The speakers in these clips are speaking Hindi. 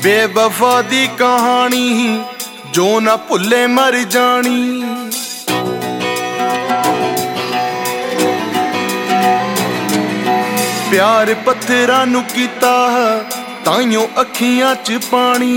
बेवफा दी कहानी जो ना भुले मर जानी। प्यार पत्थरां नू कीता ताइयों अखियां च पानी।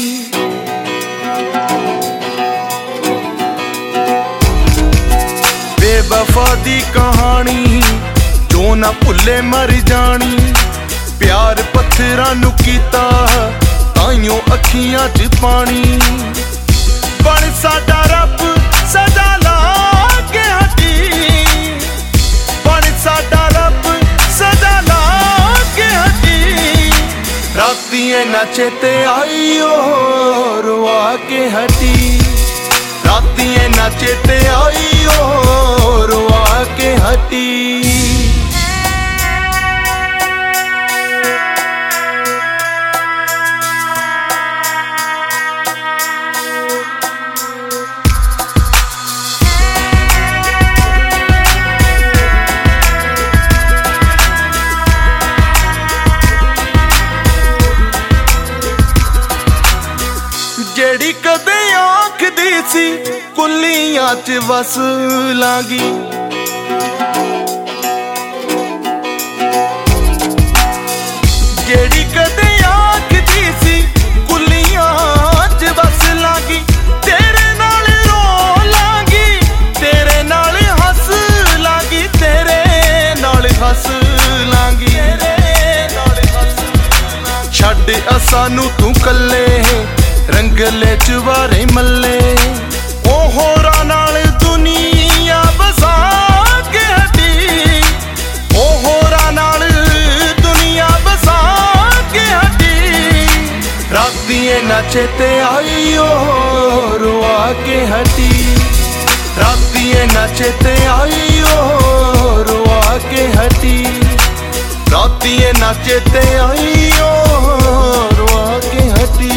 बेवफा दी कहानी जो ना भुले मर जानी। प्यार पत्थरां नू कीता ताइयों अखियां च पानी। बन साडा रब सजा ला के हटी। बन साडा रब सजा ला के हटी। रातियां ना चेते आई ओ रुआ के हटी। रातियां ना चेते आई ओ रुआ के हटी। जेड़ी कदे आखदी सी कुलियां च वस लांगी। जेड़ी कदे आखदी सी कुलियां च वस लांगी। तेरे नाल रो लांगी, तेरे नाल हस लांगी, तेरे नाल हस लांगी। छड्ड असानू तू कल्ले रंगले चुबारे मल्ले। ओ होरा नाल दुनिया बसा के हटी। ओ होरा नाल दुनिया बसा के हटी। रातियां ना चेते आई ओ रुआ के हटी। रातियां ना चेते आई ओ रुआ के हटी। रातियां ना चेते आई ओ रुआ के हटी।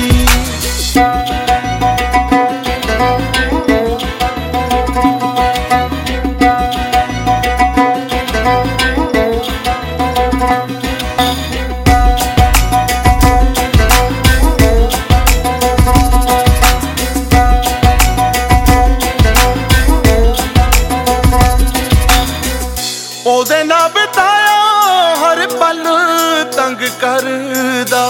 ओदे ना बिताया हर पल तंग करदा।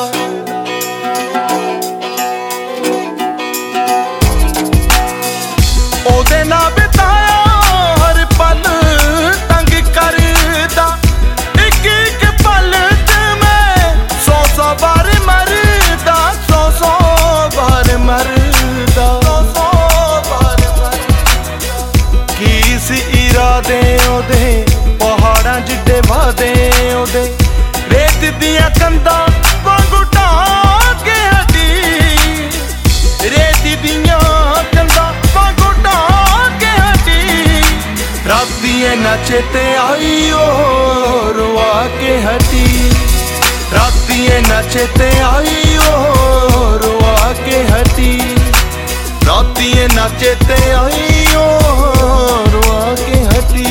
ओदे ना बिताया हर पल तंग करदा। एक एक पल च मैं 100 बार मरदा। 100 बार मरदा। 100 बार मरदा। की सी इरादे ओदे पहाड़ां जिड्डे वादे ओदे। रेत दियां कंधां वांगू ढाह के हटी। रेत दियां कंधां वांगू ढाह के हटी। रातियां ना चेते आई ओ रुआ के हटी। रातियां ना चेते आई ओ रुआ के हटी। रातियां ना चेते आई ओ रुआ के हटी।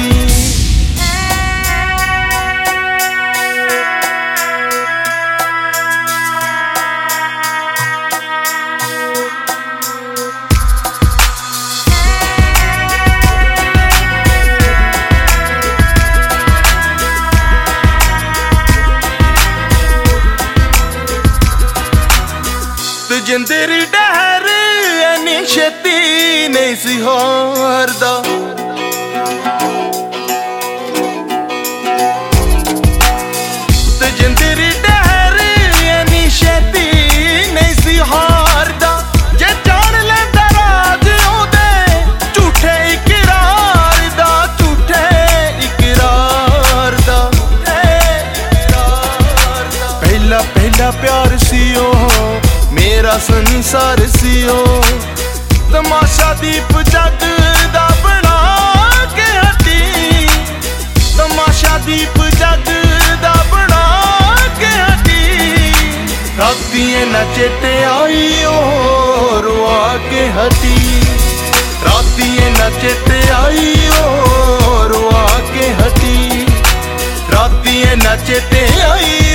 जिंदरी डहर एनी छेती नहीं सी हारदा। जिंदरी डहर एनी छेती नहीं सी हारदा। जे जान लेंदा राज ओदे झूठे इकरार दा। झूठे इकरार दा। पहला पहला प्यार सी ओ मेरा संसार सी ओ। तमाशा दीप जग दा बना के हटी। तमाशा दीप जग दा बना के हटी। रातियां ना चेते आई ओ रुआ के हटी। रातियां ना चेते आई ओ रुआ के हटी। रातियां ना चेते आई